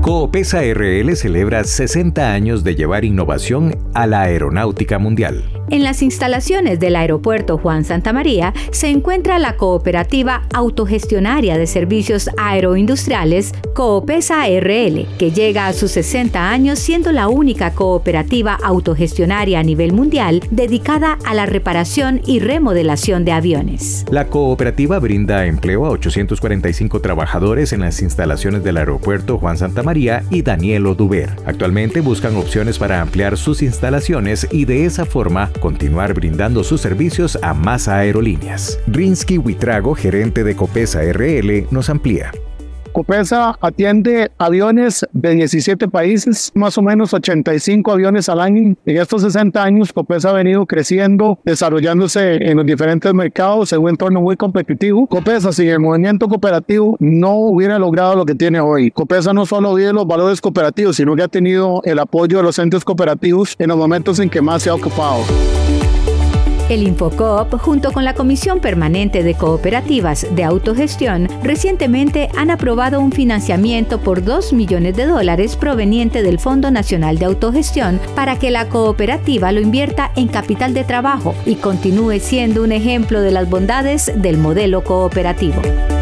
Coopesa RL celebra 60 años de llevar innovación a la aeronáutica mundial. En las instalaciones del aeropuerto Juan Santamaría se encuentra la cooperativa autogestionaria de servicios aeroindustriales Coopesa RL, que llega a sus 60 años siendo la única cooperativa autogestionaria a nivel mundial dedicada a la reparación y remodelación de aviones. La cooperativa brinda empleo a 845 trabajadores en las instalaciones del aeropuerto Juan Santamaría y Daniel Oduber. Actualmente buscan opciones para ampliar sus instalaciones y de esa forma continuar brindando sus servicios a más aerolíneas. Rinsky Huitrago, gerente de Coopesa RL, nos amplía. Coopesa atiende aviones de 17 países, más o menos 85 aviones al año. En estos 60 años, Coopesa ha venido creciendo, desarrollándose en los diferentes mercados en un entorno muy competitivo. Coopesa, sin el movimiento cooperativo, no hubiera logrado lo que tiene hoy. Coopesa no solo vive los valores cooperativos, sino que ha tenido el apoyo de los entes cooperativos en los momentos en que más se ha ocupado. El Infocoop, junto con la Comisión Permanente de Cooperativas de Autogestión, recientemente han aprobado un financiamiento por $2 millones proveniente del Fondo Nacional de Autogestión para que la cooperativa lo invierta en capital de trabajo y continúe siendo un ejemplo de las bondades del modelo cooperativo.